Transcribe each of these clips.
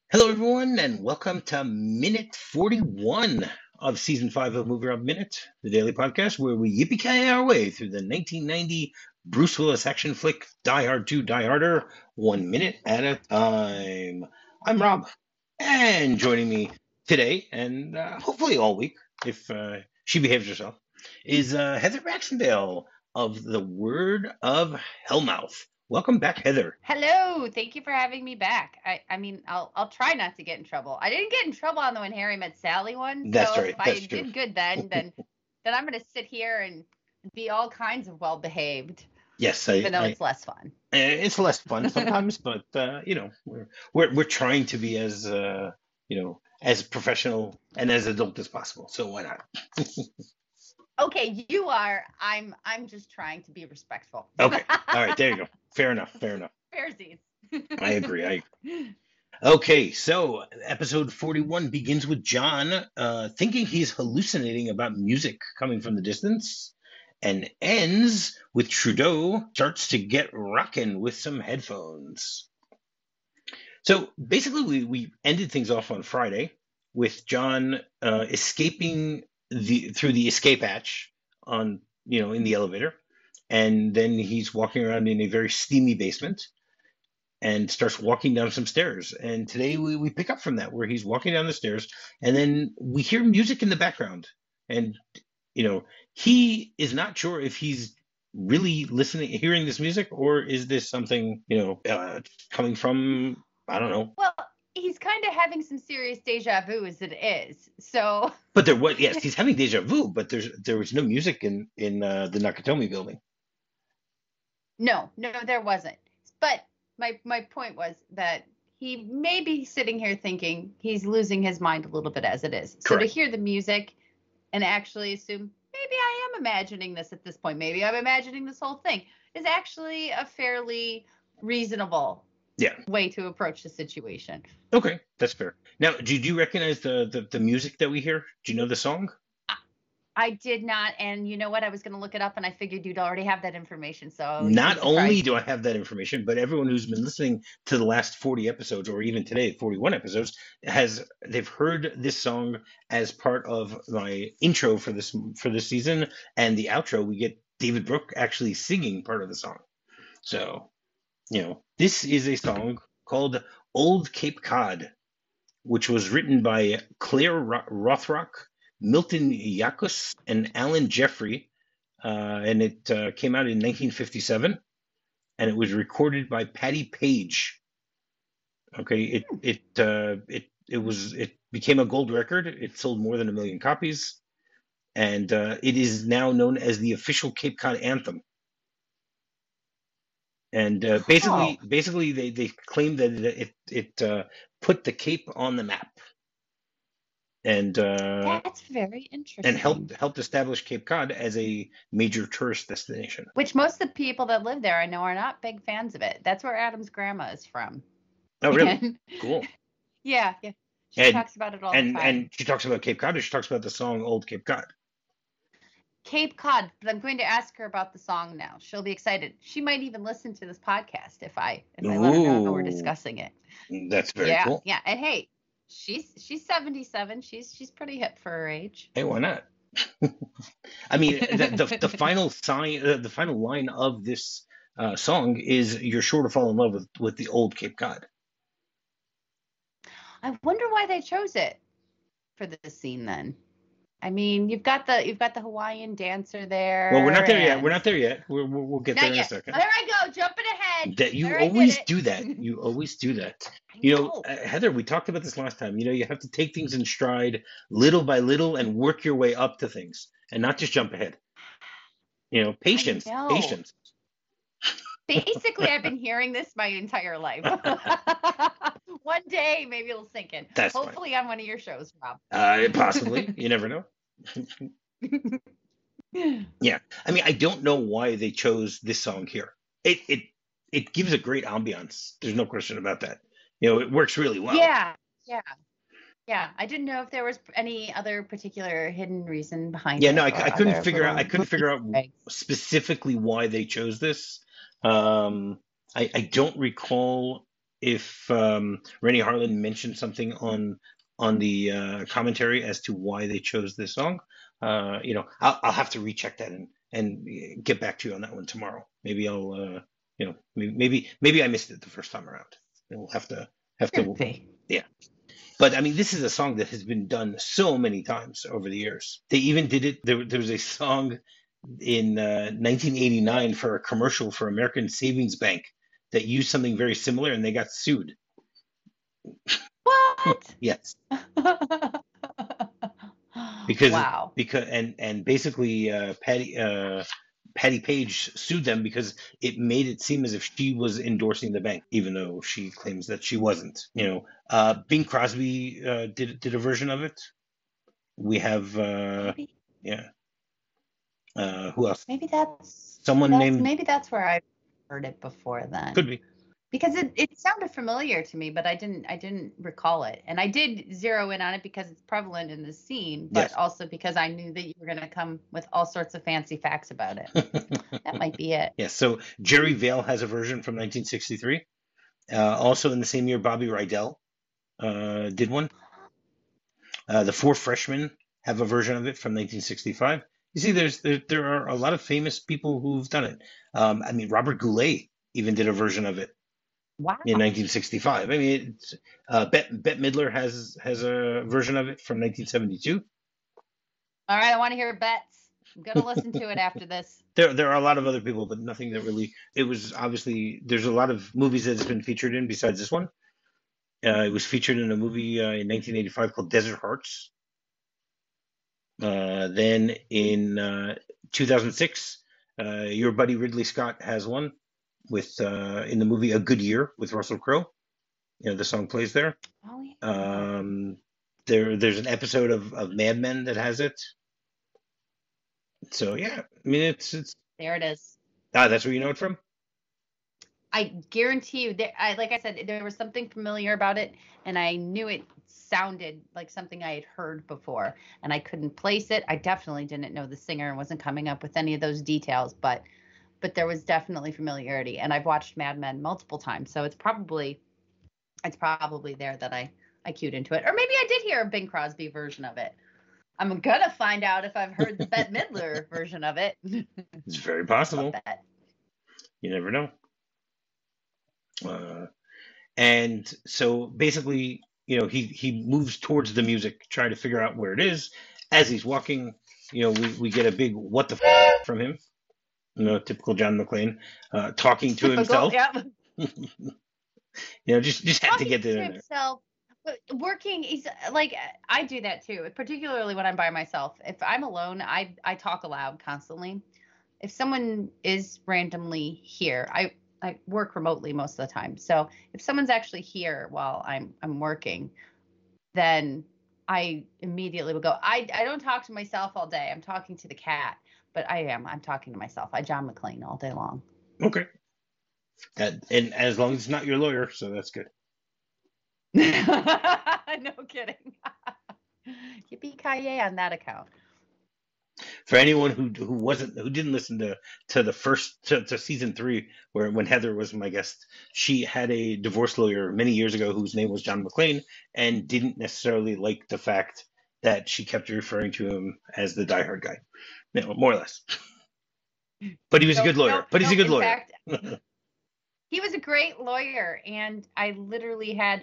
Hello, everyone, and welcome to minute 41 of season 5 of Movie Rob Minute, the daily podcast where we yippee our way through the 1990 Bruce Willis action flick Die Hard 2 Die Harder, 1 minute at a time. I'm Rob, and joining me today, and hopefully all week, if she behaves herself, is Heather Baxendale of the Word of Hellmouth. Welcome back, Heather. Hello, thank you for having me back. I mean, I'll try not to get in trouble. I didn't get in trouble on the When Harry Met Sally one, That's so right. if I That's true. did good then I'm gonna sit here and be all kinds of well behaved, Yes, even though it's less fun. it's less fun sometimes, but we're trying to be as as professional and as adult as possible. So why not? Okay, you are. I'm just trying to be respectful. Okay, all right, there you go. Fair enough. Fair enough. Fairsies. I agree. Okay, so episode 41 begins with John thinking he's hallucinating about music coming from the distance, and ends with Trudeau starts to get rockin' with some headphones. So basically, we ended things off on Friday with John escaping through the escape hatch on in the elevator, and then he's walking around in a very steamy basement and starts walking down some stairs. And today we pick up from that where he's walking down the stairs, and then we hear music in the background, and he is not sure if he's really hearing this music, or is this something coming from, I don't know. Well, he's kind of having some serious deja vu as it is. So, But there was, yes, he's having deja vu, but there was no music in the Nakatomi building. no, there wasn't. But my point was that he may be sitting here thinking he's losing his mind a little bit as it is. So to Correct. hear the music and actually assume maybe I am imagining this at this point, maybe I'm imagining this whole thing, is actually a fairly reasonable way to approach the situation. Okay, that's fair. Now, do you recognize the music that we hear? Do you know the song? I did not, and you know what? I was going to look it up, and I figured you'd already have that information. So not only do I have that information, but everyone who's been listening to the last 40 episodes, or even today, 41 episodes, they've heard this song as part of my intro for this season, and the outro. We get David Brooke actually singing part of the song. So, this is a song called "Old Cape Cod," which was written by Claire Rothrock, Milton Yakus, and Alan Jeffrey, and it came out in 1957, and it was recorded by Patti Page. Okay, it became a gold record. It sold more than 1 million copies, and it is now known as the official Cape Cod anthem. And basically, they claim that it put the Cape on the map. And that's very interesting. And helped establish Cape Cod as a major tourist destination. Which most of the people that live there I know are not big fans of it. That's where Adam's grandma is from. Oh, really? Cool. Yeah. She talks about it all the time. And she talks about Cape Cod, or she talks about the song Old Cape Cod? Cape Cod, but I'm going to ask her about the song now. She'll be excited. She might even listen to this podcast if I let her know we're discussing it. That's very cool. Yeah, and hey, she's 77. She's pretty hip for her age. Hey, why not? I mean, the final line of this song is, "You're sure to fall in love with the old Cape Cod." I wonder why they chose it for this scene then. I mean, you've got the Hawaiian dancer there. Well, we're not there yet. We're not there yet. We'll get there in a second. There I go, jumping ahead. That you always do that. You always do that. Heather, we talked about this last time. You have to take things in stride, little by little, and work your way up to things, and not just jump ahead. Patience. Patience. Basically, I've been hearing this my entire life. One day, maybe it'll sink in. Hopefully on one of your shows, Rob. Possibly. You never know. Yeah. I mean, I don't know why they chose this song here. It gives a great ambiance. There's no question about that. It works really well. Yeah. I didn't know if there was any other particular hidden reason behind it. Yeah, no, I couldn't figure out. I couldn't figure out specifically why they chose this. I don't recall if Rennie Harlan mentioned something on the commentary as to why they chose this song. I'll have to recheck that and get back to you on that one tomorrow. Maybe I'll maybe I missed it the first time around. We'll have to yeah. But I mean, this is a song that has been done so many times over the years. They even did it. There was a song in 1989 for a commercial for American Savings Bank that used something very similar, and they got sued. What? Yes. Because wow. And basically Patty Page sued them because it made it seem as if she was endorsing the bank, even though she claims that she wasn't. Bing Crosby did a version of it. We have who else? Maybe that's named. Maybe that's where I heard it before then. Could be. Because it sounded familiar to me, but I didn't recall it. And I did zero in on it because it's prevalent in the scene, but also because I knew that you were going to come with all sorts of fancy facts about it. That might be it. Yes. So Jerry Vale has a version from 1963. Also in the same year, Bobby Rydell did one. The Four Freshmen have a version of it from 1965. You see, there are a lot of famous people who've done it. I mean, Robert Goulet even did a version of it. Wow. In 1965. I mean, Bette Midler has a version of it from 1972. All right, I want to hear Bette's. I'm going to listen to it after this. There are a lot of other people, but nothing that really. It was obviously there's a lot of movies that it's been featured in besides this one. It was featured in a movie in 1985 called Desert Hearts. Then in 2006, your buddy Ridley Scott has one with in the movie A Good Year with Russell Crowe. The song plays there. Oh, yeah. There's an episode of Mad Men that has it. So yeah, I mean it's there it is. That's where you know it from? I guarantee you like I said, there was something familiar about it, and I knew it sounded like something I had heard before, and I couldn't place it. I definitely didn't know the singer and wasn't coming up with any of those details, but there was definitely familiarity, and I've watched Mad Men multiple times, so it's probably there that I cued into it. Or maybe I did hear a Bing Crosby version of it. I'm gonna find out if I've heard the Bette Midler version of it. It's very possible. You never know. And so basically, he moves towards the music, trying to figure out where it is. As he's walking, we get a big "what the f" from him. Typical John McClane, talking to himself. Yeah. Just had to get there. Himself. Working, he's like, I do that too, particularly when I'm by myself. If I'm alone, I talk aloud constantly. If someone is randomly here, I work remotely most of the time. So if someone's actually here while I'm working, then I immediately will go, I don't talk to myself all day. I'm talking to the cat. But I'm talking to myself. I John McClane all day long. Okay. And as long as it's not your lawyer, so that's good. No kidding. Yippee-ki-yay on that account. For anyone who didn't listen to the first to season 3, when Heather was my guest, she had a divorce lawyer many years ago whose name was John McClane, and didn't necessarily like the fact that she kept referring to him as the diehard guy. More or less. But he was a good lawyer. He's a good lawyer. Fact, he was a great lawyer, and I literally had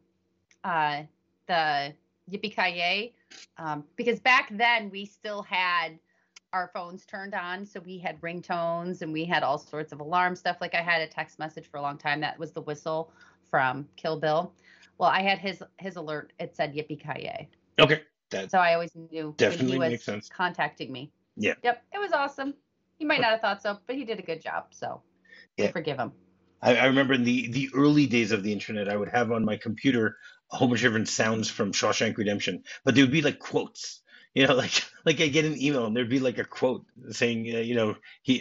the Yippee-ki-yay, because back then we still had our phones turned on, so we had ringtones and we had all sorts of alarm stuff. Like I had a text message for a long time that was the whistle from Kill Bill. Well, I had his alert. It said Yippee-ki-yay. Okay. So I always knew definitely when he makes sense. Contacting me. Yeah. Yep. It was awesome. He might not have thought so, but he did a good job. So I forgive him. I remember in the early days of the internet, I would have on my computer a whole bunch of different sounds from Shawshank Redemption, but they would be like quotes. Like I get an email and there'd be like a quote saying, he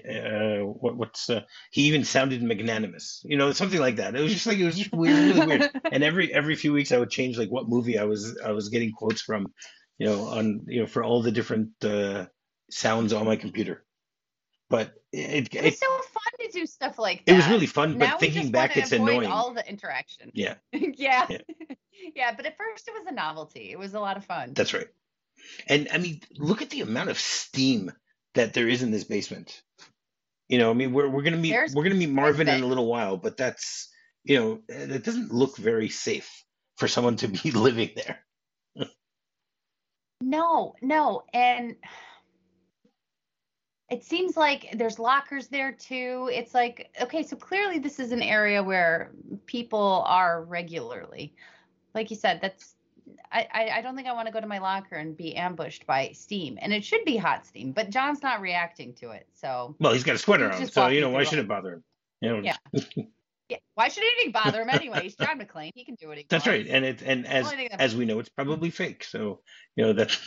even sounded magnanimous, something like that. It was just weird, really weird. And every few weeks I would change like what movie I was getting quotes from, for all the different sounds on my computer. But it's so fun to do stuff like that. It was really fun, now but thinking back, it's annoying. All the interaction. Yeah. Yeah. Yeah, but at first it was a novelty. It was a lot of fun. That's right. And I mean, look at the amount of steam that there is in this basement. You know, I mean, we're gonna meet Marvin in a little while, but that's, you know, it doesn't look very safe for someone to be living there. No, and it seems like there's lockers there too. It's like, okay, so clearly this is an area where people are regularly. Like you said, I don't think I want to go to my locker and be ambushed by steam. And it should be hot steam, but John's not reacting to it. So well, he's got a sweater on, so you know, why should it bother him? You know, yeah. Yeah. Why should anything bother him anyway? He's John McClane. He can do what he wants. That's right. And as we know, it's probably fake. So, you know, that's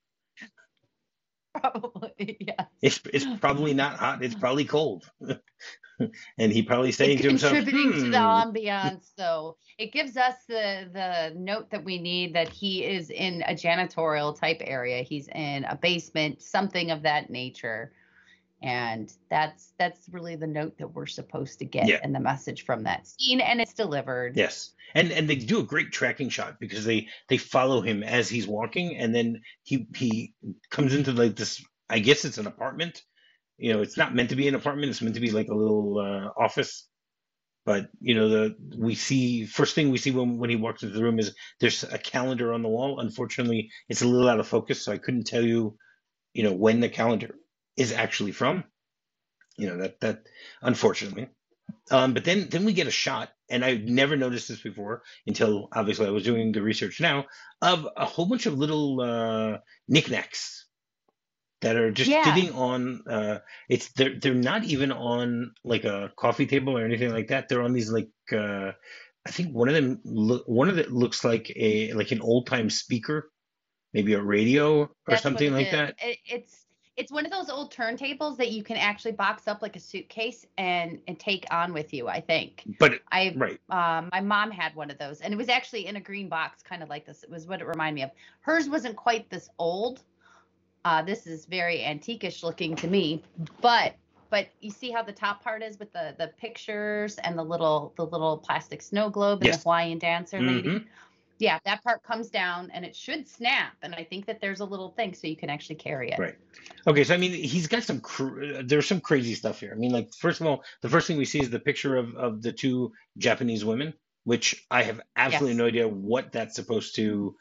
probably, yeah. It's probably not hot. It's probably cold. And he probably saying to himself, contributing to the ambiance. So it gives us the note that we need, that he is in a janitorial type area. He's in a basement, something of that nature. And that's really the note that we're supposed to get, and the message from that scene, and it's delivered. Yes. And they do a great tracking shot, because they follow him as he's walking, and then he comes into like this, I guess it's an apartment. You know, it's not meant to be an apartment, it's meant to be like a little office. But you know, first thing we see when he walks into the room is there's a calendar on the wall. Unfortunately, it's a little out of focus, so I couldn't tell you, you know, when the calendar is actually from. You know, that unfortunately. But then we get a shot, and I never noticed this before until obviously I was doing the research now, of a whole bunch of little knickknacks that are just sitting on. They're not even on like a coffee table or anything like that. They're on these like I think one of them looks like an old time speaker, maybe a radio or something like that. It's one of those old turntables that you can actually box up like a suitcase and take on with you, I think. But my mom had one of those, and it was actually in a green box, kind of like this. It was what it reminded me of. Hers wasn't quite this old. This is very antiquish looking to me, but you see how the top part is with the pictures and the little plastic snow globe and the Hawaiian dancer lady. Yeah, that part comes down and it should snap. And I think that there's a little thing so you can actually carry it. Right. Okay. So, I mean, he's got there's some crazy stuff here. I mean, like, first of all, the first thing we see is the picture of the two Japanese women, which I have absolutely no idea what that's supposed to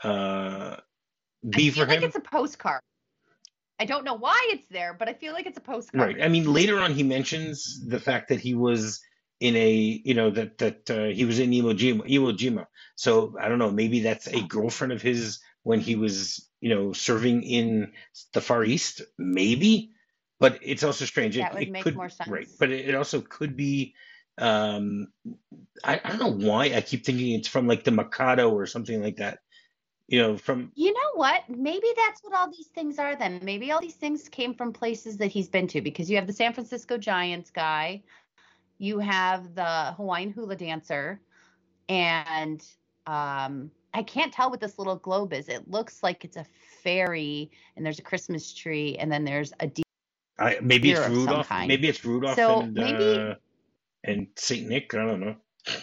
be for him. I think it's a postcard. I don't know why it's there, but I feel like it's a postcard. Right. I mean, later on, he mentions the fact that he was in he was in Iwo Jima. So I don't know, maybe that's a girlfriend of his when he was, you know, serving in the Far East, maybe. But it's also strange. That would make more sense. Right. But it also could be, I don't know why I keep thinking it's from like the Mikado or something like that. You know, you know what? Maybe that's what all these things are then. Maybe all these things came from places that he's been to, because you have the San Francisco Giants guy. You have the Hawaiian hula dancer, and I can't tell what this little globe is. It looks like it's a fairy, and there's a Christmas tree, and then there's a maybe it's Rudolph. Maybe it's Rudolph and Saint Nick. I don't know.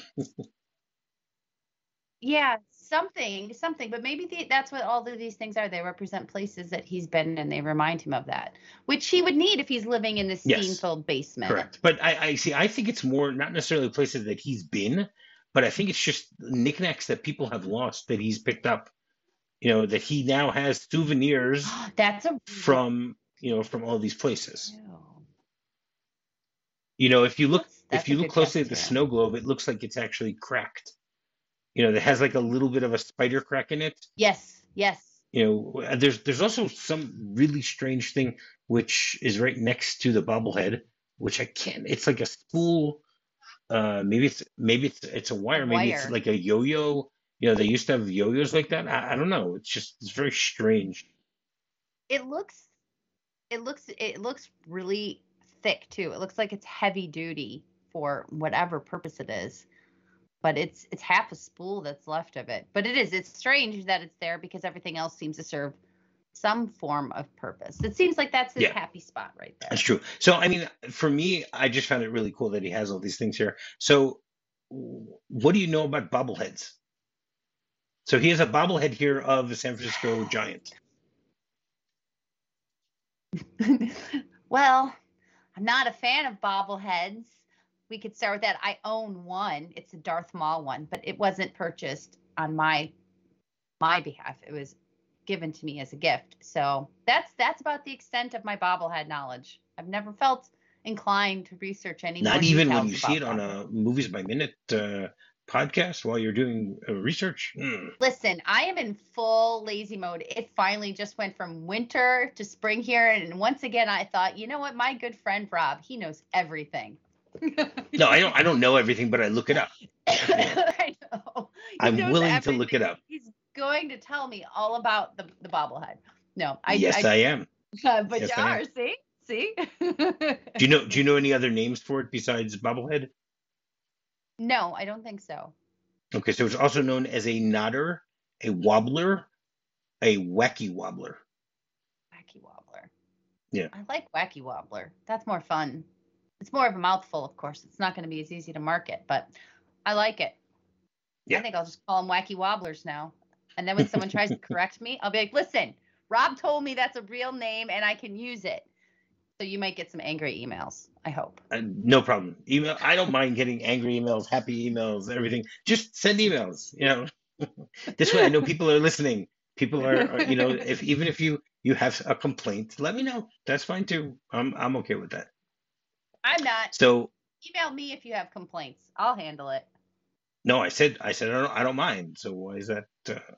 Yeah, something. But maybe that's what all of these things are. They represent places that he's been, and they remind him of that, which he would need if he's living in this steam-filled basement. Correct. But I think it's more not necessarily places that he's been, but I think it's just knickknacks that people have lost that he's picked up. You know, that he now has souvenirs from all these places. Ew. You know, if you look closely at the snow globe, it looks like it's actually cracked. You know, that has like a little bit of a spider crack in it. Yes. You know, there's also some really strange thing which is right next to the bobblehead, which I can't. It's like a spool. Maybe it's a wire. Maybe it's like a yo-yo. You know, they used to have yo-yos like that. I don't know. It's very strange. It looks really thick too. It looks like it's heavy duty for whatever purpose it is. But it's half a spool that's left of it. But it's strange that it's there, because everything else seems to serve some form of purpose. It seems like that's his happy spot right there. That's true. So, I mean, for me, I just found it really cool that he has all these things here. So, what do you know about bobbleheads? So he has a bobblehead here of the San Francisco Giant. Well, I'm not a fan of bobbleheads. We could start with that. I own one. It's a Darth Maul one, but it wasn't purchased on my behalf. It was given to me as a gift. So that's about the extent of my bobblehead knowledge. I've never felt inclined to research any. Not even when you see it on a Movies by Minute podcast while you're doing research. Listen, I am in full lazy mode. It finally just went from winter to spring here, and once again I thought, you know what, my good friend Rob, he knows everything. No, I don't know everything, but I look it up. I know. I'm willing to look it up. He's going to tell me all about the bobblehead. No, I am. But yes, you are. See. Do you know any other names for it besides bobblehead? No, I don't think so. Okay, so it's also known as a nodder, a wobbler, a wacky wobbler. Wacky wobbler. Yeah. I like wacky wobbler. That's more fun. It's more of a mouthful, of course. It's not going to be as easy to market, but I like it. Yeah. I think I'll just call them wacky wobblers now. And then when someone tries to correct me, I'll be like, listen, Rob told me that's a real name and I can use it. So you might get some angry emails, I hope. No problem. Email. I don't mind getting angry emails, happy emails, everything. Just send emails, This way I know people are listening. People are even if you have a complaint, let me know. That's fine too. I'm okay with that. I'm not. So email me if you have complaints. I'll handle it. No, I said I don't mind. So why is that?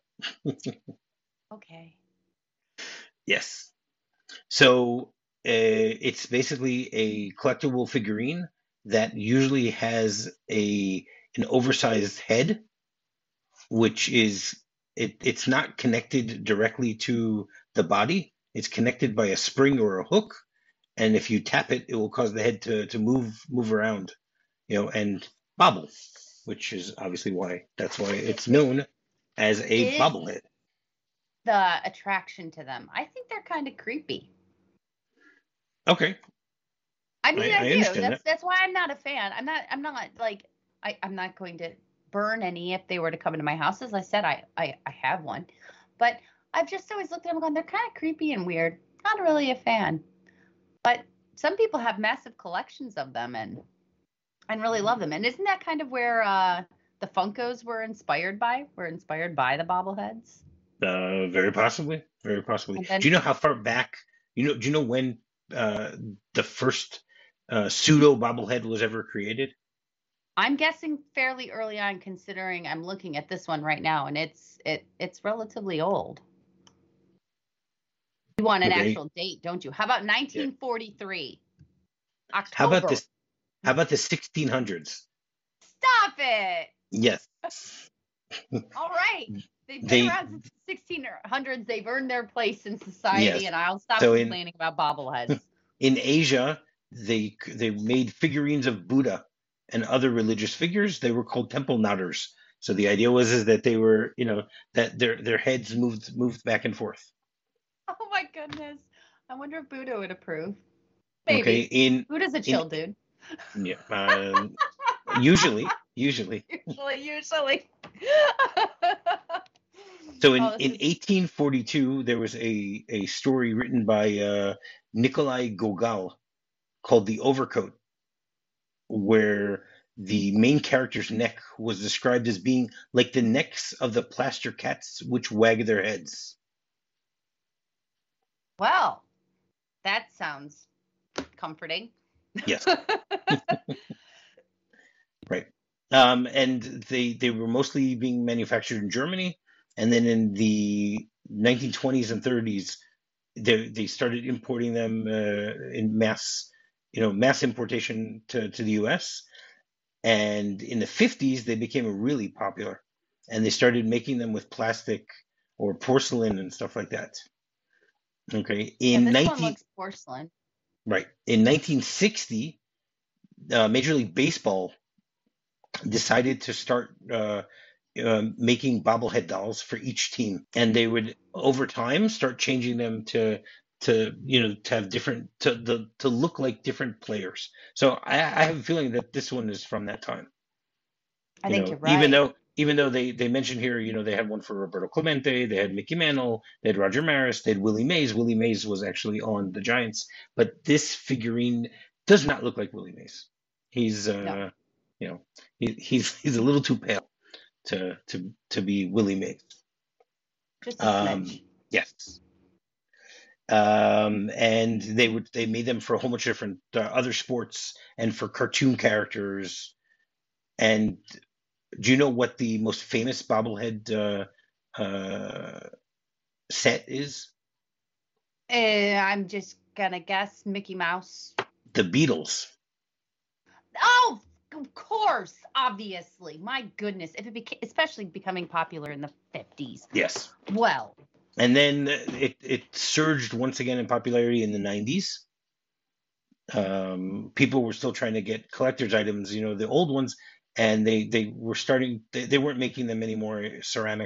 Okay. Yes. So it's basically a collectible figurine that usually has an oversized head, which is it's not connected directly to the body. It's connected by a spring or a hook, and if you tap it, it will cause the head to move around, and bobble, which is obviously why it's known as a bobblehead. The attraction to them, I think they're kind of creepy. Okay. I mean, I do. That's why I'm not a fan. I'm not like I'm not going to burn any if they were to come into my house. As I said, I have one, but I've just always looked at them and gone, they're kind of creepy and weird. Not really a fan, but some people have massive collections of them and really love them. And isn't that kind of where the Funkos were inspired by? Were inspired by the bobbleheads? Very possibly. Very possibly. Do you know how far back? Do you know when the first pseudo bobblehead was ever created? I'm guessing fairly early on, considering I'm looking at this one right now, and it's relatively old. You want an actual date, don't you? How about 1943? Yeah. October. How about the 1600s? Stop it. Yes. All right. They've been around since the 1600s. They've earned their place in society, and I'll stop complaining about bobbleheads. In Asia, they made figurines of Buddha and other religious figures. They were called temple nodders. So the idea was that they were, that their heads moved back and forth. Oh my goodness! I wonder if Buddha would approve. Maybe. Okay, Buddha's a chill dude. Yeah. Usually. So in 1842, there was a story written by Nikolai Gogol called The Overcoat, where the main character's neck was described as being like the necks of the plaster cats which wag their heads. Well, that sounds comforting. Yes. Right. And they were mostly being manufactured in Germany. And then in the 1920s and 30s, they started importing them in mass importation to the U.S. And in the 50s, they became really popular, and they started making them with plastic or porcelain and stuff like that. Okay, this one looks porcelain. Right. In 1960, Major League Baseball decided to start making bobblehead dolls for each team, and they would over time start changing them to have different to look like different players. So I have a feeling that this one is from that time. I think you're right. Even though they mentioned here, they had one for Roberto Clemente, they had Mickey Mantle, they had Roger Maris, they had Willie Mays. Willie Mays was actually on the Giants, but this figurine does not look like Willie Mays. He's No. He's a little too pale to be Willie Mays. Just a smidge. Yes. And they made them for a whole bunch of different other sports and for cartoon characters. And do you know what the most famous bobblehead set is? I'm just gonna guess Mickey Mouse. The Beatles. Oh, of course, obviously. My goodness, if it especially becoming popular in the 50s. Yes. Well. And then it surged once again in popularity in the 90s. People were still trying to get collector's items, the old ones, and they were starting. They weren't making them anymore ceramic.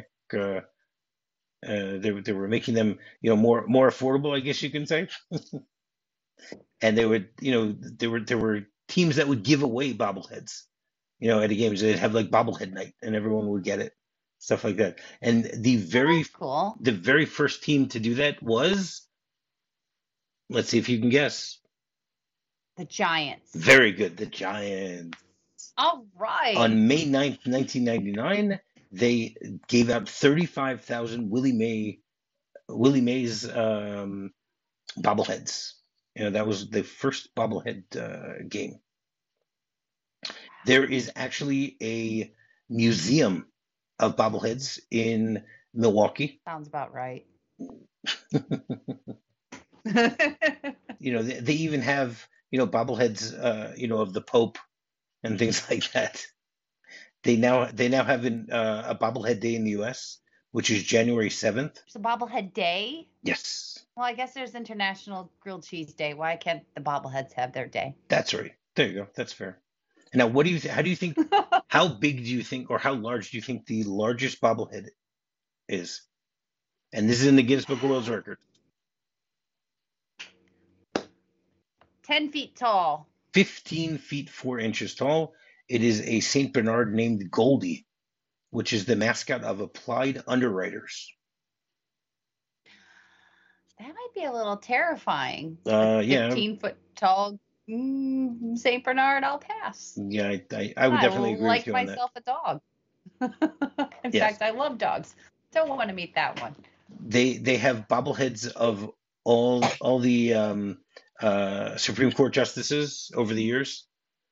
They were making them, more affordable, I guess you can say. And they would, there were teams that would give away bobbleheads, at the games. They'd have like bobblehead night, and everyone would get it, stuff like that. And the very first team to do that was, let's see if you can guess. The Giants. Very good, the Giants. All right. On May 9th, 1999, they gave out 35,000 Willie Mays bobbleheads. That was the first bobblehead game. There is actually a museum of bobbleheads in Milwaukee. Sounds about right. They even have, bobbleheads, of the Pope and things like that. They now have a bobblehead day in the U.S., which is January 7th. It's a bobblehead day? Yes. Well, I guess there's International Grilled Cheese Day. Why can't the bobbleheads have their day? That's right. There you go. That's fair. And now, how do you think, how big do you think, or how large do you think the largest bobblehead is? And this is in the Guinness Book of World Records. 10 feet tall. 15 feet 4 inches tall. It is a St. Bernard named Goldie, which is the mascot of Applied Underwriters. That might be a little terrifying. Yeah. 15-foot tall St. Bernard, I'll pass. Yeah, I would definitely agree with you on that. I like myself a dog. In fact, I love dogs. Don't want to meet that one. They have bobbleheads of all the Supreme Court justices over the years.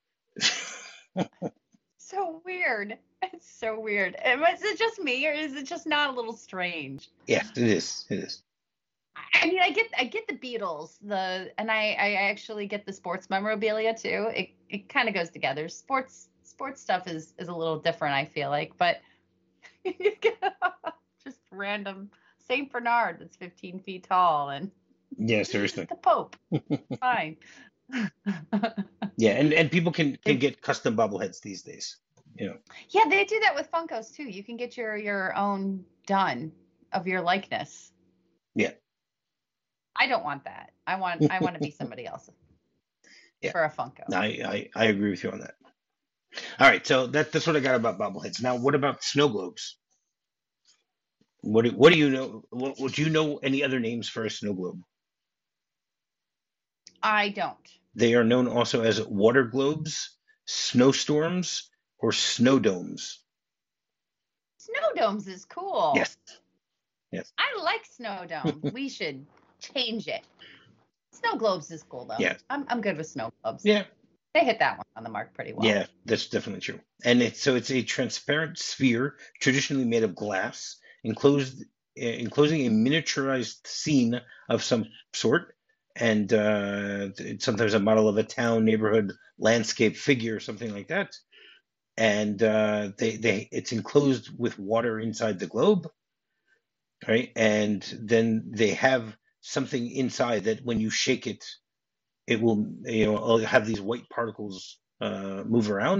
So weird. It's so weird. Is it just me, or is it just not a little strange? Yes, it is. It is. I mean, I get the Beatles, and I actually get the sports memorabilia too. It kind of goes together. Sports stuff is a little different, I feel like, but just random Saint Bernard that's 15 feet tall and seriously, the Pope. Fine. Yeah, and people can get custom bobbleheads these days. Yeah, they do that with Funkos too. You can get your own done of your likeness. Yeah. I don't want that. I want to be somebody else. Yeah. For a Funko. I agree with you on that. All right, so that's what I got about bobbleheads. Now, what about snow globes? What do you know? Do you know any other names for a snow globe? I don't. They are known also as water globes, snowstorms, or snow domes. Snow domes is cool. Yes. I like snow dome. We should change it. Snow globes is cool though. Yeah. I'm good with snow globes. Yeah. They hit that one on the mark pretty well. Yeah, that's definitely true. And it's a transparent sphere, traditionally made of glass, enclosing a miniaturized scene of some sort, and it's sometimes a model of a town, neighborhood, landscape figure, something like that. And it's enclosed with water inside the globe, right? And then they have something inside that when you shake it, it will have these white particles move around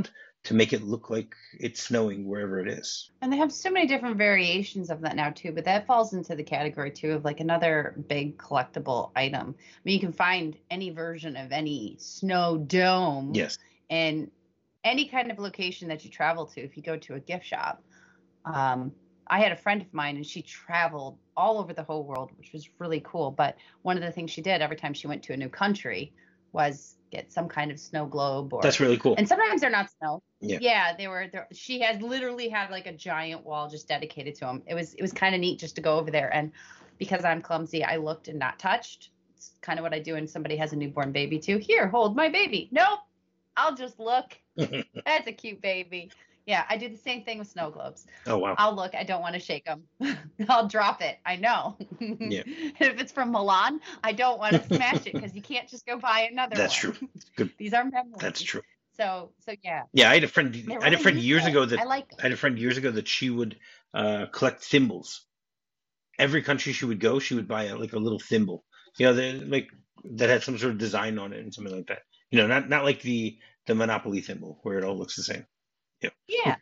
to make it look like it's snowing wherever it is. And they have so many different variations of that now too, but that falls into the category too of like another big collectible item. I mean, you can find any version of any snow dome. Yes. In any kind of location that you travel to. If you go to a gift shop, I had a friend of mine and she traveled all over the whole world, which was really cool. But one of the things she did every time she went to a new country was get some kind of snow globe. That's really cool. And sometimes they're not snow. Yeah, they were. She has literally had like a giant wall just dedicated to them. It was kind of neat just to go over there. And because I'm clumsy, I looked and not touched. It's kind of what I do when somebody has a newborn baby too. Here, hold my baby. Nope, I'll just look. That's a cute baby. Yeah, I do the same thing with snow globes. Oh, wow. I'll look. I don't want to shake them. I'll drop it. I know. Yeah. If it's from Milan, I don't want to smash it because you can't just go buy another That's one. true. Good. These are memories. That's true. So yeah. Yeah, I had a friend. I had a friend years ago that I like them. I had a friend years ago that she would collect thimbles. Every country she would go, she would buy a little thimble. Like that had some sort of design on it and something like that. Not like the Monopoly thimble where it all looks the same. Yeah.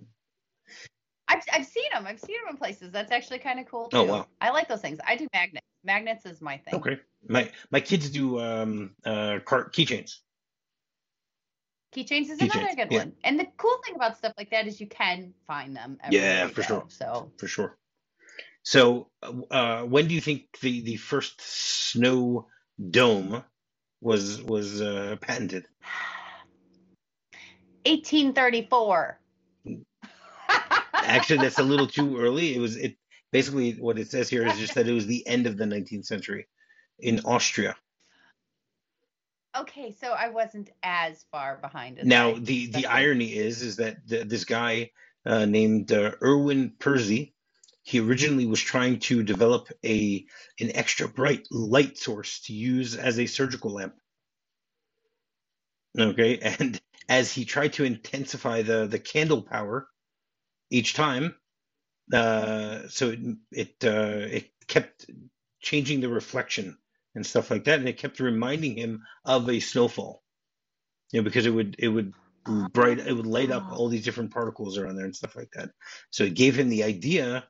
I've seen them. I've seen them in places. That's actually kind of cool too. Oh, wow. I like those things. I do magnets. Magnets is my thing. Okay. My kids do keychains. Keychains is another good one. And the cool thing about stuff like that is you can find them everywhere. For sure. So for sure. So when do you think the first snow dome was patented? 1834. Actually, that's a little too early. It basically what it says here is just that it was the end of the 19th century in Austria. Okay, so I wasn't as far behind as now. The irony is that this guy named Erwin Percy, he originally was trying to develop an extra bright light source to use as a surgical lamp. Okay, and as he tried to intensify the candle power each time, so it kept changing the reflection and stuff like that, and it kept reminding him of a snowfall. Because it would light up all these different particles around there and stuff like that. So it gave him the idea.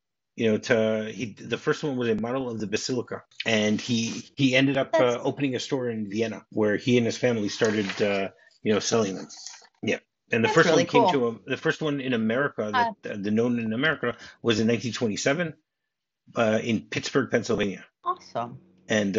The first one was a model of the basilica, and he ended up opening a store in Vienna where he and his family started selling them. Yeah. And the first one came the first one in America, the known in America, was in 1927 in Pittsburgh, Pennsylvania. Awesome. And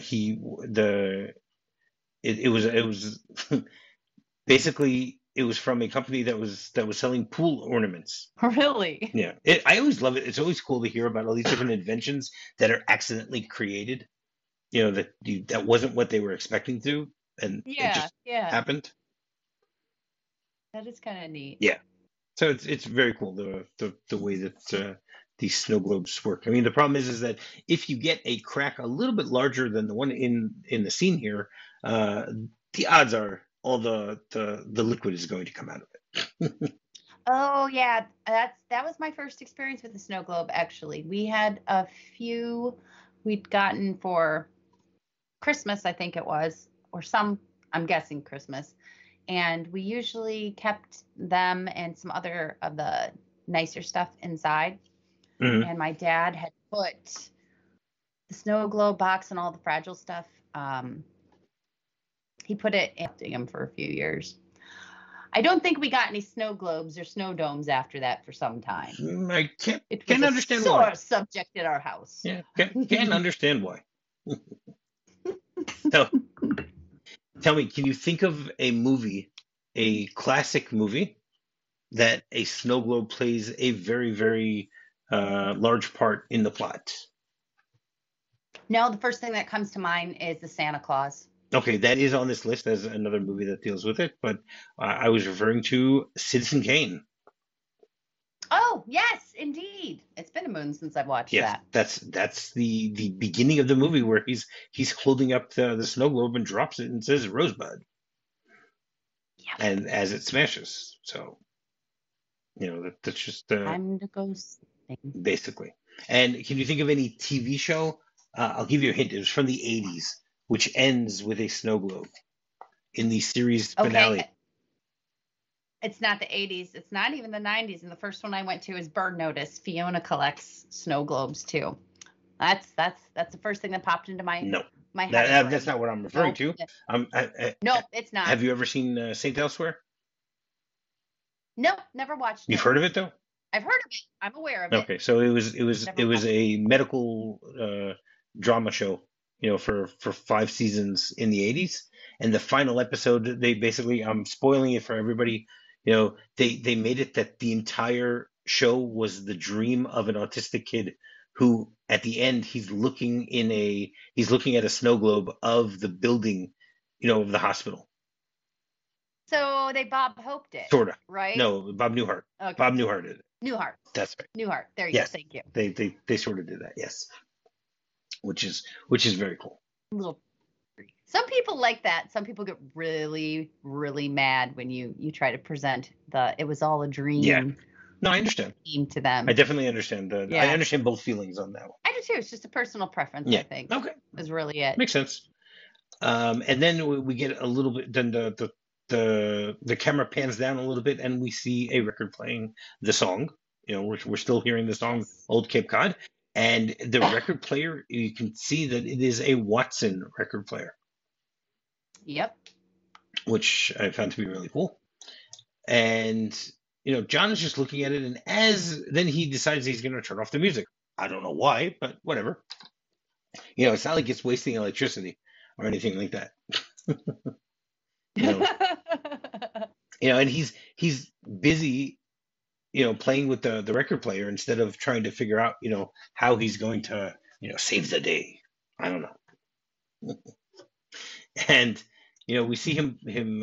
it was basically it was from a company that was selling pool ornaments. Really? Yeah. I always love it. It's always cool to hear about all these different inventions that are accidentally created. That wasn't what they were expecting to, and it just happened. That is kind of neat. Yeah. So it's very cool the way that these snow globes work. I mean, the problem is that if you get a crack a little bit larger than the one in the scene here, the odds are all the liquid is going to come out of it. Oh yeah, that was my first experience with the snow globe. Actually, we had a few we'd gotten for Christmas, I think it was, or I'm guessing Christmas. And we usually kept them and some other of the nicer stuff inside. Mm-hmm. And my dad had put the snow globe box and all the fragile stuff. He put it in him for a few years. I don't think we got any snow globes or snow domes after that for some time. I can't understand why. Sore subject in our house. Yeah, can't understand why. So, tell me, can you think of a movie, a classic movie, that a snow globe plays a very, very large part in the plot? No, the first thing that comes to mind is the Santa Claus. Okay, that is on this list as another movie that deals with it, but I was referring to Citizen Kane. Oh, yes, indeed. It's been a moon since I've watched that. That's the beginning of the movie where he's holding up the snow globe and drops it and says Rosebud. Yeah. And as it smashes. So, that's just time to go sleeping. Basically. And can you think of any TV show? I'll give you a hint. It was from the 80s, which ends with a snow globe in the series finale. It's not the 80s. It's not even the 90s. And the first one I went to is Bird Notice. Fiona collects snow globes too. That's the first thing that popped into my head. That's not what I'm referring to. No, it's not. Have you ever seen Saint Elsewhere? No, never watched it. You've heard of it though? I've heard of it. I'm aware of it. Okay, so it was a medical drama show, for 5 seasons in the 80s, and the final episode, they basically, I'm spoiling it for everybody, they made it that the entire show was the dream of an autistic kid who, at the end, he's looking at a snow globe of the building, of the hospital. So they Bob Hope did, sort of, right? No, Bob Newhart. Okay. Bob Newhart did it. Newhart. That's right. Newhart. There you go. Thank you. They sort of did that. Yes. Which is very cool. Some people like that. Some people get really, really mad when you try to present it was all a dream. Yeah. No, I understand. To them. I definitely understand I understand both feelings on that one. I do too. It's just a personal preference, I think. Okay. Is really it. Makes sense. And then we get a little bit, then the camera pans down a little bit and we see a record playing the song. We're still hearing the song Old Cape Cod. And the record player, you can see that it is a Watson record player. Yep. Which I found to be really cool. And, John is just looking at it, and then he decides he's going to turn off the music. I don't know why, but whatever. It's not like it's wasting electricity or anything like that. And he's busy, playing with the record player instead of trying to figure out, how he's going to, save the day. I don't know. And, we see him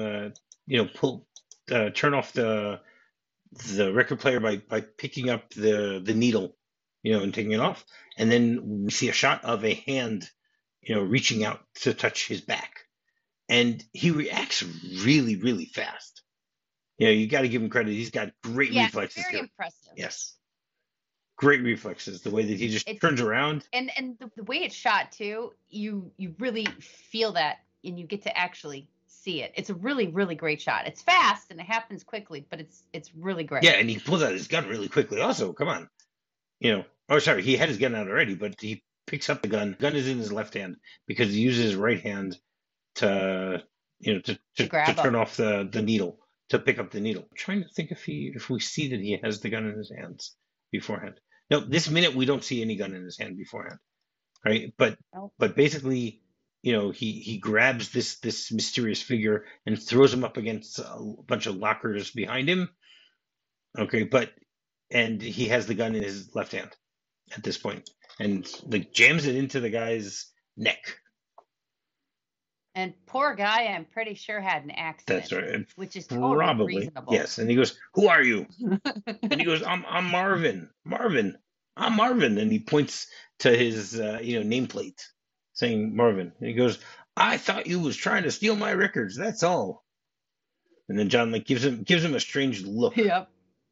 turn off the record player by picking up the needle, and taking it off. And then we see a shot of a hand, reaching out to touch his back. And he reacts really, really fast. You got to give him credit. He's got great reflexes. Very impressive. Yes. Great reflexes. The way that he just turns around. And the way it's shot too, you really feel that, and you get to actually see it. It's a really, really great shot. It's fast and it happens quickly, but it's really great. Yeah, and he pulls out his gun really quickly also. Come on. Oh, sorry, he had his gun out already, but he picks up the gun. The gun is in his left hand because he uses his right hand to turn off the needle, to pick up the needle. I'm trying to think if we see that he has the gun in his hands beforehand. No, this minute we don't see any gun in his hand beforehand, right? But basically, he grabs this mysterious figure and throws him up against a bunch of lockers behind him. Okay, and he has the gun in his left hand at this point, and jams it into the guy's neck. And poor guy, I'm pretty sure had an accident. That's right. Which is totally reasonable. Yes. And he goes, "Who are you?" And he goes, I'm Marvin. I'm Marvin. And he points to his nameplate saying Marvin. And he goes, "I thought you was trying to steal my records. That's all." And then John gives him a strange look. Yep.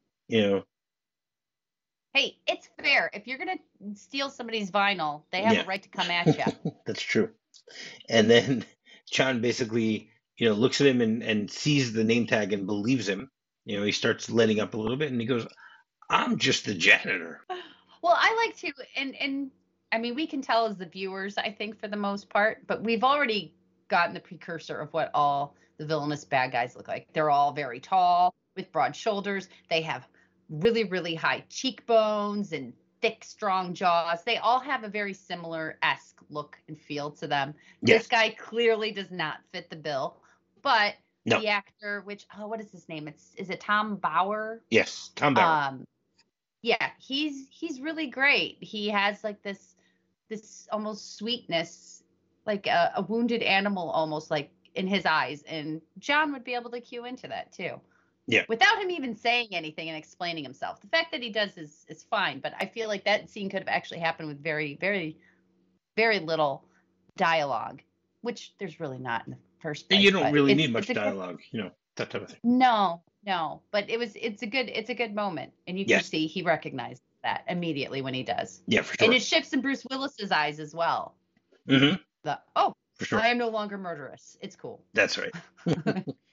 Hey, it's fair. If you're gonna steal somebody's vinyl, they have a right to come at you. That's true. And then John basically, looks at him and sees the name tag and believes him. He starts letting up a little bit and he goes, "I'm just the janitor." Well, I like to, and I mean, we can tell as the viewers, I think, for the most part, but we've already gotten the precursor of what all the villainous bad guys look like. They're all very tall with broad shoulders. They have really, really high cheekbones and thick, strong jaws. They all have a very similar-esque look and feel to them. Yes. This guy clearly does not fit the bill, but the actor, what is his name? Is it Tom Bauer? Yes, Tom Bauer. Yeah, he's really great. He has this almost sweetness, like a wounded animal almost, like in his eyes, and John would be able to cue into that too. Yeah. Without him even saying anything and explaining himself. The fact that he does is fine, but I feel like that scene could have actually happened with very, very, very little dialogue, which there's really not in the first place. You don't really need much dialogue, that type of thing. No, but it's a good moment, and you can see he recognizes that immediately when he does. Yeah, for sure. And it shifts in Bruce Willis's eyes as well. Mm-hmm. For sure. I am no longer murderous. It's cool. That's right.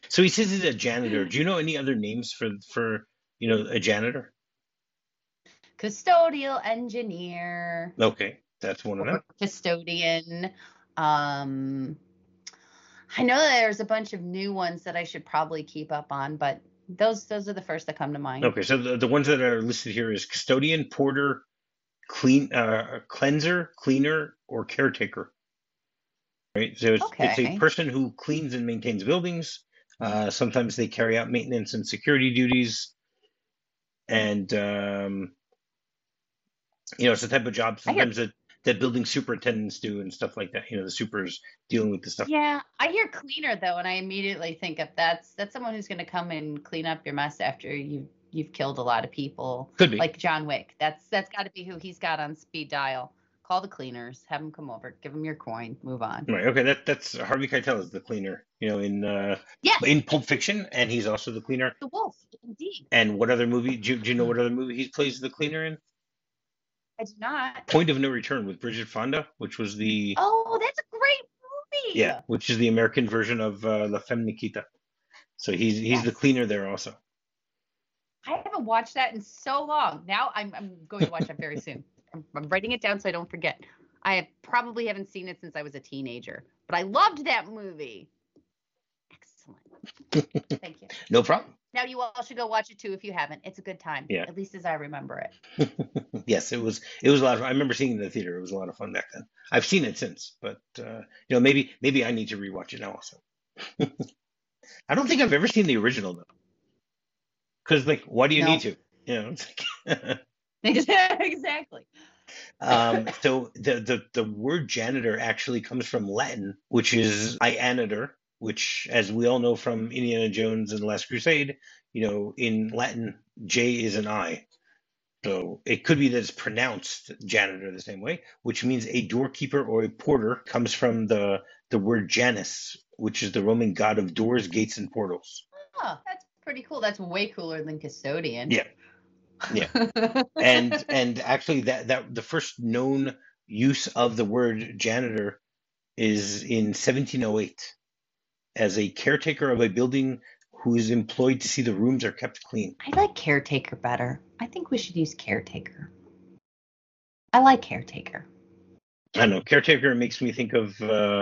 So he says he's a janitor. Do you know any other names for a janitor? Custodial engineer. Okay, that's one of them. Custodian. I know that there's a bunch of new ones that I should probably keep up on, but those are the first that come to mind. Okay, so the ones that are listed here is custodian, porter, cleanser, cleaner, or caretaker. Right, so it's a person who cleans and maintains buildings. Sometimes they carry out maintenance and security duties, and it's the type of job sometimes that building superintendents do and stuff like that. The supers dealing with the stuff. Yeah, I hear cleaner though, and I immediately think of that's someone who's going to come and clean up your mess after you've killed a lot of people. Could be like John Wick. That's got to be who he's got on speed dial. Call the cleaners, have them come over, give them your coin, move on. Right. Okay. That's Harvey Keitel is the cleaner. In Pulp Fiction, and he's also the cleaner. The Wolf, indeed. And what other movie? Do you know what other movie he plays the cleaner in? I do not. Point of No Return with Bridget Fonda, which was the. Oh, that's a great movie. Yeah, which is the American version of La Femme Nikita. So he's the cleaner there also. I haven't watched that in so long. Now I'm going to watch that very soon. I'm writing it down so I don't forget. I probably haven't seen it since I was a teenager, but I loved that movie. Excellent. Thank you. No problem. Now you all should go watch it too if you haven't. It's a good time. Yeah. At least as I remember it. Yes, it was a lot of fun. I remember seeing it in the theater. It was a lot of fun back then. I've seen it since, but maybe I need to rewatch it now also. I don't think I've ever seen the original though. Because why do you need to? It's like Exactly. So the word janitor actually comes from Latin, which is ianitor, which, as we all know from Indiana Jones and the Last Crusade, in Latin, J is an I. So it could be that it's pronounced janitor the same way, which means a doorkeeper or a porter. Comes from the word Janus, which is the Roman god of doors, gates, and portals. Oh, that's pretty cool. That's way cooler than custodian. Yeah. and actually that the first known use of the word janitor is in 1708 as a caretaker of a building who is employed to see the rooms are kept clean. I like caretaker better. I think we should use caretaker. I like caretaker. I know caretaker makes me think of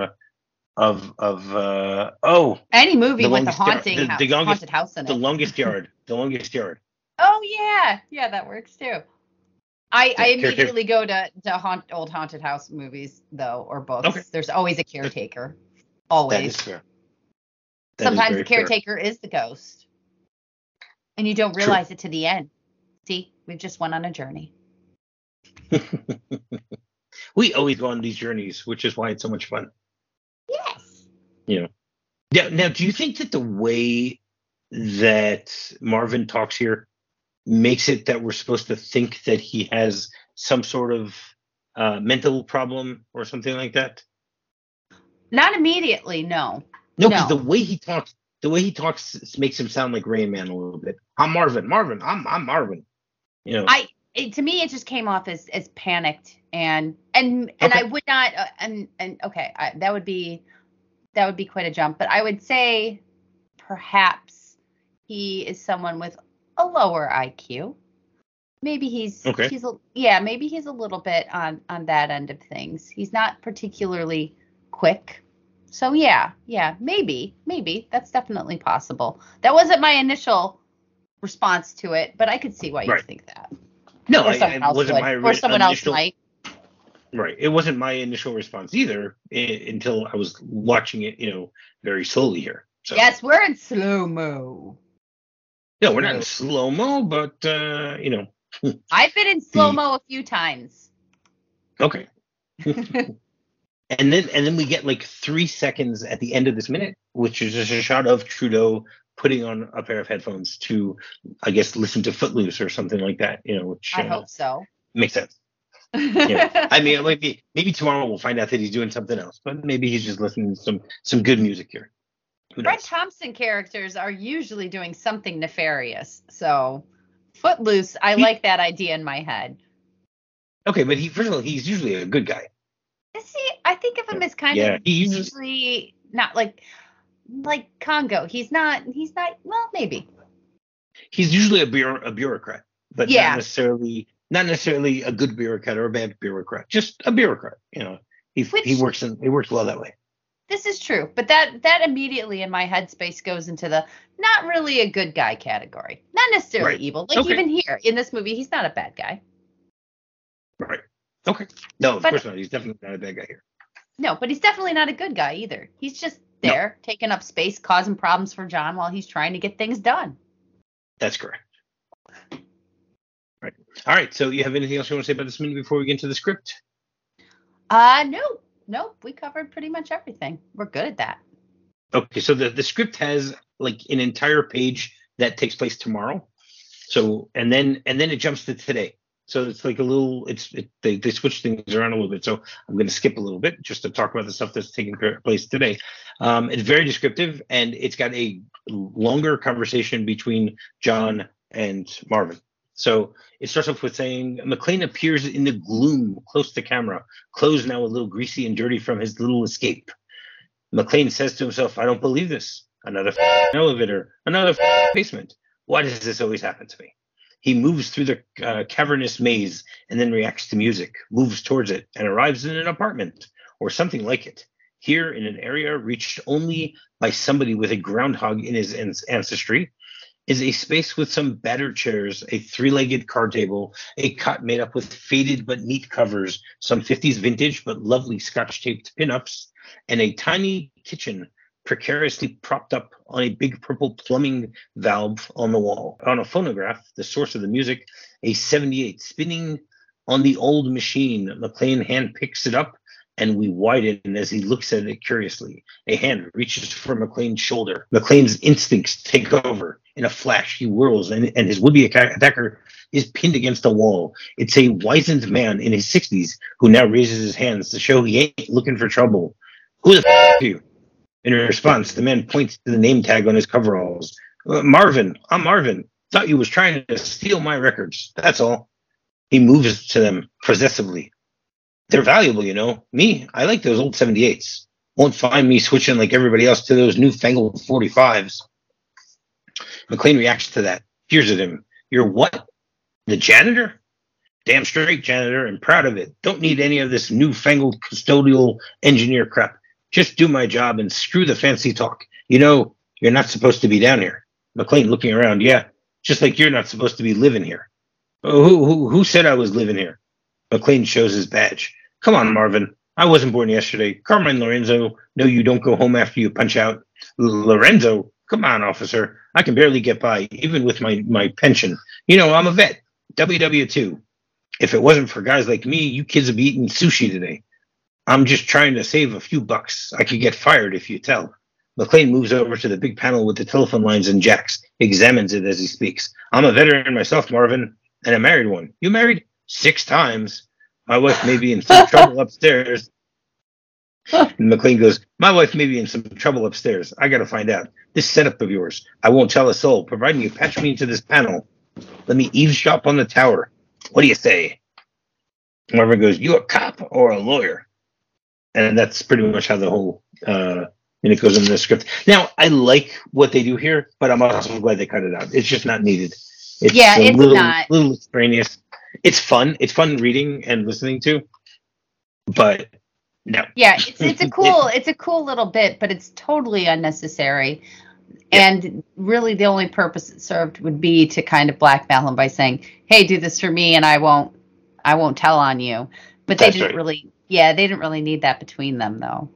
any movie with a haunting haunted house in it. The Longest Yard. The Longest Yard. Oh yeah, that works too. I immediately go to old haunted house movies though, or books. Okay. There's always a caretaker. Always. That is fair. Sometimes the caretaker is the ghost, and you don't realize it to the end. See, we just went on a journey. We always go on these journeys, which is why it's so much fun. Yes. Now, do you think that the way that Marvin talks here makes it that we're supposed to think that he has some sort of mental problem or something like that? Not immediately, no. No, because the way he talks makes him sound like Rain Man a little bit. I'm Marvin. I'm Marvin. To me, it just came off as panicked and I would not that would be quite a jump. But I would say perhaps he is someone with a lower IQ. Maybe he's a little bit on that end of things. He's not particularly quick. So yeah, maybe that's definitely possible. That wasn't my initial response to it, but I could see why you think that. No, it wasn't my or someone else might. Right. It wasn't my initial response either until I was watching it, very slowly here. So. Yes, we're in slow-mo. No, we're not in slow-mo, but, I've been in slow-mo a few times. Okay. And then we get 3 seconds at the end of this minute, which is just a shot of Trudeau putting on a pair of headphones to, I guess, listen to Footloose or something like that, which I hope so. Makes sense. I mean, maybe tomorrow we'll find out that he's doing something else, but maybe he's just listening to some good music here. Fred Thompson characters are usually doing something nefarious, so Footloose, I like that idea in my head. Okay, but first of all, he's usually a good guy. Is he? I think of him as kind of usually not like Congo. He's not. Well, maybe. He's usually a bureaucrat, but not necessarily a good bureaucrat or a bad bureaucrat. Just a bureaucrat. He works well that way. This is true, but that immediately in my headspace goes into the not really a good guy category. Not necessarily evil. Like even here in this movie, he's not a bad guy. Right. Okay. No, of course not. He's definitely not a bad guy here. No, but he's definitely not a good guy either. He's just there, taking up space, causing problems for John while he's trying to get things done. That's correct. Right. All right. So you have anything else you want to say about this movie before we get into the script? No. We covered pretty much everything. We're good at that. Okay. So the script has like an entire page that takes place tomorrow. So and then it jumps to today. So it's like a little. They switch things around a little bit. So I'm going to skip a little bit just to talk about the stuff that's taking place today. It's very descriptive, and it's got a longer conversation between John and Marvin. So it starts off with saying McClane appears in the gloom close to camera, clothes now a little greasy and dirty from his little escape. McClane says to himself, "I don't believe this. Another elevator, another basement. Why does this always happen to me?" He moves through the cavernous maze and then reacts to music, moves towards it, and arrives in an apartment or something like it. Here, in an area reached only by somebody with a groundhog in his ancestry, is a space with some battered chairs, a three-legged card table, a cot made up with faded but neat covers, some 50s vintage but lovely scotch-taped pinups, and a tiny kitchen precariously propped up on a big purple plumbing valve on the wall. On a phonograph, the source of the music, a 78 spinning on the old machine. McClane hand picks it up, and we widen as he looks at it curiously. A hand reaches for McClane's shoulder. McClane's instincts take over. In a flash, he whirls, and his would-be attacker is pinned against a wall. It's a wizened man in his 60s who now raises his hands to show he ain't looking for trouble. "Who the f*** are you?" In response, the man points to the name tag on his coveralls. "Marvin, I'm Marvin. Thought you was trying to steal my records. That's all." He moves to them possessively. "They're valuable, you know. Me, I like those old 78s. Won't find me switching like everybody else to those newfangled 45s. McClane reacts to that, peers at him. "You're what? The janitor?" "Damn straight, janitor, and proud of it. Don't need any of this newfangled custodial engineer crap. Just do my job and screw the fancy talk. You know, you're not supposed to be down here." McClane looking around. "Yeah, just like you're not supposed to be living here." Who said I was living here?" McClane shows his badge. "Come on, Marvin. I wasn't born yesterday. Carmine Lorenzo. No, you don't go home after you punch out." "Lorenzo? Come on, officer. I can barely get by, even with my pension. You know, I'm a vet. WW2. If it wasn't for guys like me, you kids would be eating sushi today. I'm just trying to save a few bucks. I could get fired if you tell." McClane moves over to the big panel with the telephone lines and jacks, examines it as he speaks. "I'm a veteran myself, Marvin, and a married one." "You married?" "6 times. My wife may be in some trouble upstairs." McClane goes, "My wife may be in some trouble upstairs. I got to find out. This setup of yours, I won't tell a soul, providing you patch me into this panel. Let me eavesdrop on the tower. What do you say?" Marvin goes, "You a cop or a lawyer?" And that's pretty much how the whole and it goes into the script. Now, I like what they do here, but I'm also glad they cut it out. It's just not needed. It's not. Little extraneous. It's fun. It's fun reading and listening to, but no. Yeah, it's a cool little bit, but it's totally unnecessary. Yeah. And really, the only purpose it served would be to kind of blackmail him by saying, "Hey, do this for me, and I won't tell on you." But they didn't really. Yeah, they didn't really need that between them, though.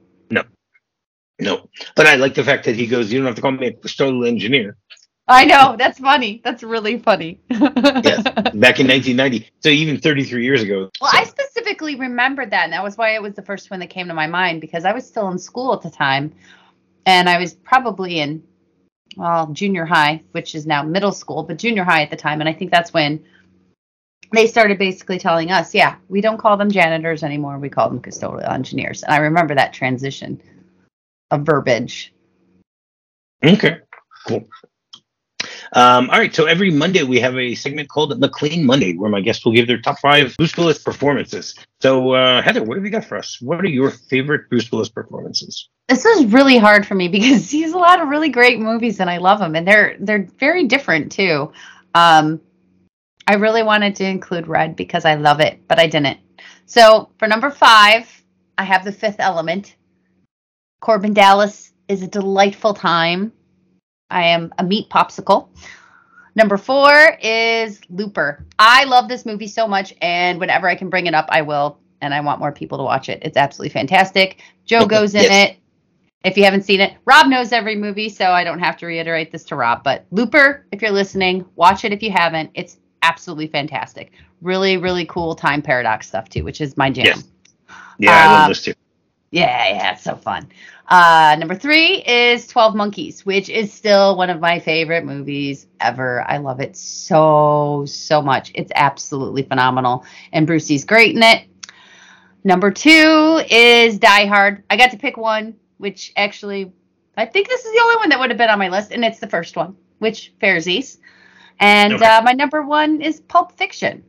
No. But I like the fact that he goes, "You don't have to call me a custodial engineer." I know. That's funny. That's really funny. Yes. Back in 1990. So even 33 years ago. Well, I specifically remembered that. And that was why it was the first one that came to my mind, because I was still in school at the time. And I was probably in, junior high, which is now middle school, but junior high at the time. And I think that's when they started basically telling us, yeah, we don't call them janitors anymore. We call them custodial engineers. And I remember that transition of verbiage. Okay, cool. All right, so every Monday we have a segment called McLean Monday, where my guests will give their top 5 Bruce Willis performances. So, Heather, what have you got for us? What are your favorite Bruce Willis performances? This is really hard for me because he has a lot of really great movies, and I love them, and they're very different too. I really wanted to include Red because I love it, but I didn't. So for number 5, I have The Fifth Element. Corbin Dallas is a delightful time. I am a meat popsicle. Number 4 is Looper. I love this movie so much, and whenever I can bring it up, I will, and I want more people to watch it. It's absolutely fantastic. Joe goes in it. If you haven't seen it, Rob knows every movie, so I don't have to reiterate this to Rob. But Looper, if you're listening, watch it if you haven't. It's absolutely fantastic. Really, really cool time paradox stuff, too, which is my jam. Yes. Yeah, I love this, too. Yeah, it's so fun. Number 3 is 12 Monkeys, which is still one of my favorite movies ever. I love it so, so much. It's absolutely phenomenal. And Brucey's great in it. Number 2 is Die Hard. I got to pick one, which actually, I think this is the only one that would have been on my list, and it's the first one, which Fairsies. And my number 1 is Pulp Fiction.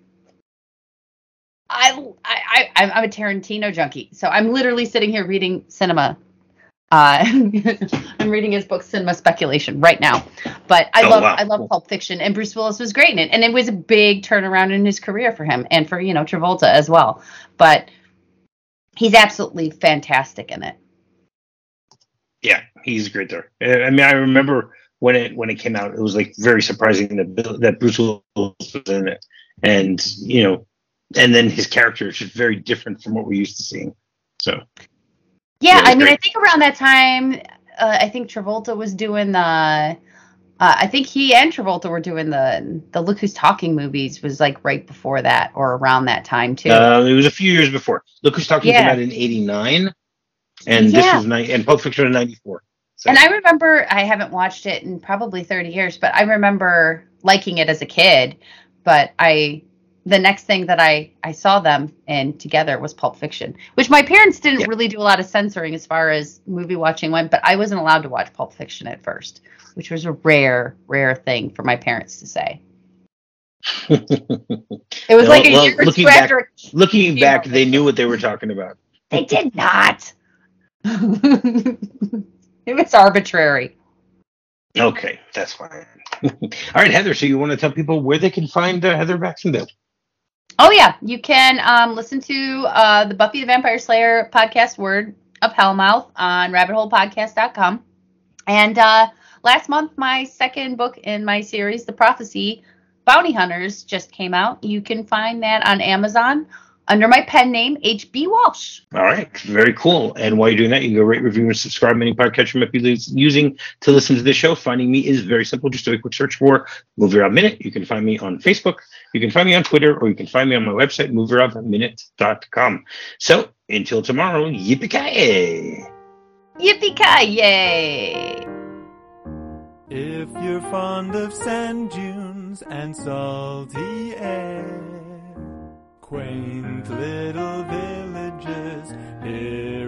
I'm a Tarantino junkie, so I'm literally sitting here reading cinema. I'm reading his book, Cinema Speculation, right now. But I love Pulp Fiction, and Bruce Willis was great in it, and it was a big turnaround in his career for him, and for Travolta as well. But he's absolutely fantastic in it. Yeah, he's great there. I mean, I remember when it came out, it was like very surprising that Bruce Willis was in it, and and then his character is just very different from what we're used to seeing. So yeah, I mean, great. I think around that time, I think Travolta was doing the. I think he and Travolta were doing the Look Who's Talking movies. Was like right before that or around that time too. It was a few years before. Look Who's Talking came out in '89. And this was and Pulp Fiction in '94. So. And I remember, I haven't watched it in probably 30 years, but I remember liking it as a kid. But the next thing that I saw them in together was Pulp Fiction, which my parents didn't really do a lot of censoring as far as movie watching went. But I wasn't allowed to watch Pulp Fiction at first, which was a rare thing for my parents to say. It was like a year or two after. Looking back, they knew what they were talking about. They did not. It was arbitrary. Okay, that's fine. All right, Heather, so you want to tell people where they can find Heather Baxendale? Oh, yeah. You can listen to the Buffy the Vampire Slayer podcast, Word of Hellmouth, on rabbitholepodcast.com. And last month, my second book in my series, The Prophecy, Bounty Hunters, just came out. You can find that on Amazon under my pen name, H.B. Walsh. All right. Very cool. And while you're doing that, you can go rate, review, and subscribe to any podcast you might be using to listen to this show. Finding me is very simple. Just do a quick search for Movie Rob Minute. You can find me on Facebook. You can find me on Twitter, or you can find me on my website, movierobminute.com. So until tomorrow, yippee-ki-yay. Yippee-ki-yay. If you're fond of sand dunes and salty air, quaint little villages here